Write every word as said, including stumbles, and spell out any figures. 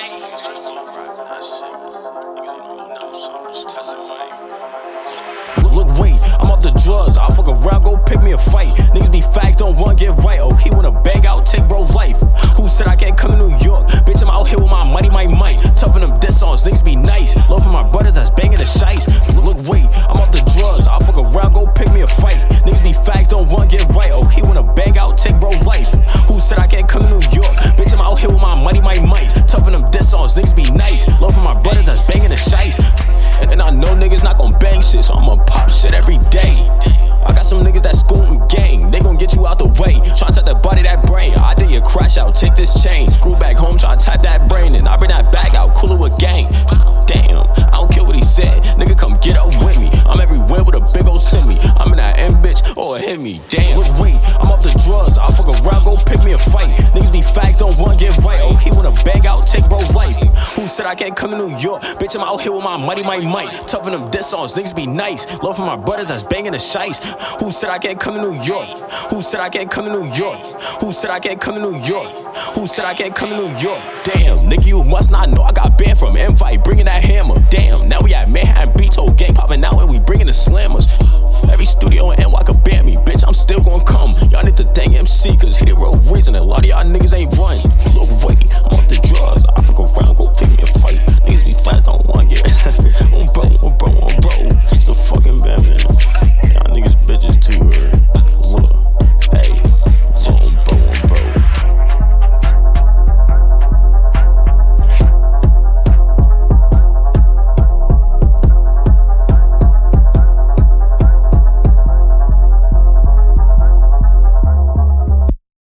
Look, wait, I'm off the drugs. I'll fuck around, go pick me a fight. Niggas be fags, don't wanna get right. Oh, he wanna bang out, take bro life. Who said I can't come to New York? Bitch, I'm out here with my money, my might. Toughin' them diss songs, niggas be nice. Love for my brothers that's banging the shice. Look, wait, I'm off the drugs. I'll fuck around, go pick me a fight. Niggas be fags, don't wanna get right. Oh, he wanna bang out, take bro life. Who said I can't come to New York? Bitch, I'm out here with my money, my might. Toughin' them diss songs, niggas be nice. Love for my brothers that's banging the shice. And, and I know niggas not gon' bang shit, so I'ma pop shit every day. I got some niggas that scootin' gang, they gon' get you out the way. Tryna tap that body, that brain. I did your crash out, take this chain. Screw back home, tryna tap that brain, and I bring that bag out, cooler with gang. Damn, I don't care what he said, nigga come get up with me. I'm everywhere with a big ol' semi. I'm in that M bitch, or it hit me. Damn, look, wait, I'm off the drugs. I'll fuck around, go pick me a fight. Niggas be fags, don't wanna get right. Oh, he wanna bang out, take bro life. Who said I can't come to New York? Bitch, I'm out here with my money, my might. Toughin' them diss songs, niggas be nice. Love for my brothers that's banging the shice. Who said I can't come to New York? Who said I can't come to New York? Who said I can't come to New York? Who said I can't come to New York? Damn, nigga, you must not know I got banned from Invite, bringing that hammer. Damn, now we at Manhattan Beach, whole gang popping out and we bringing the slammers. Every studio in N Y could ban me, bitch, I'm still gon' come. Y'all need to thank M C, cause he the real reason a lot of y'all niggas ain't run.